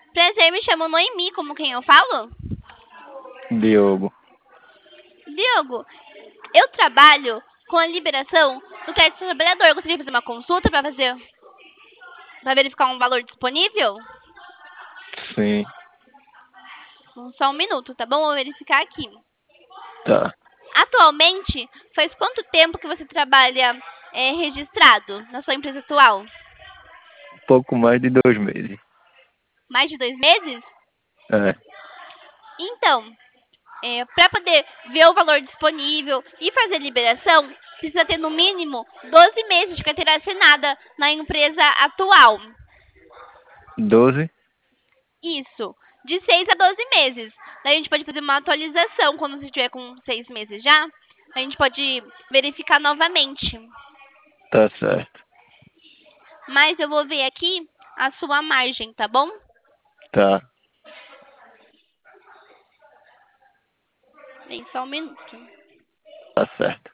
Prazer, me chamo Noemi, como quem eu falo? Diogo. Diogo, eu trabalho com a liberação do crédito do trabalhador. Eu gostaria de fazer uma consulta para verificar um valor disponível? Sim, Só um minuto, tá bom? Vou verificar aqui. tá. Atualmente, faz quanto tempo que você trabalha registrado na sua empresa atual? Pouco mais de 2 meses. Mais de 2 meses? É, Então, para poder ver o valor disponível e fazer a liberação, precisa ter no mínimo 12 meses de carteira assinada na empresa atual. 12? Isso, de 6 a 12 meses. Daí a gente pode fazer uma atualização quando você estiver com 6 meses já. A gente pode verificar novamente. Tá certo. Mas eu vou ver aqui a sua margem, tá bom? Tá, Bem, só um minuto. tá certo.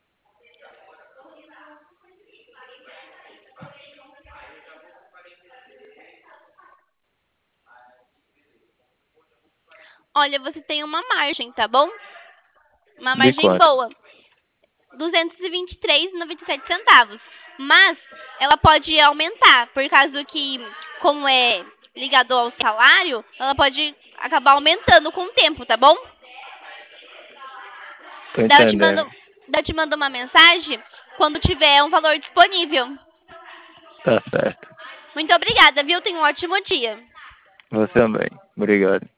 Olha, você tem uma margem, tá bom? Uma De margem quanto? boa. R$ 223,97. Mas ela pode aumentar, por causa que, como é ligado ao salário, ela pode acabar aumentando com o tempo, tá bom? Tô Daí eu te mando, entendendo. daí eu te mando uma mensagem quando tiver um valor disponível. Tá certo. Muito obrigada, viu? Tenha um ótimo dia. Você também. Obrigado.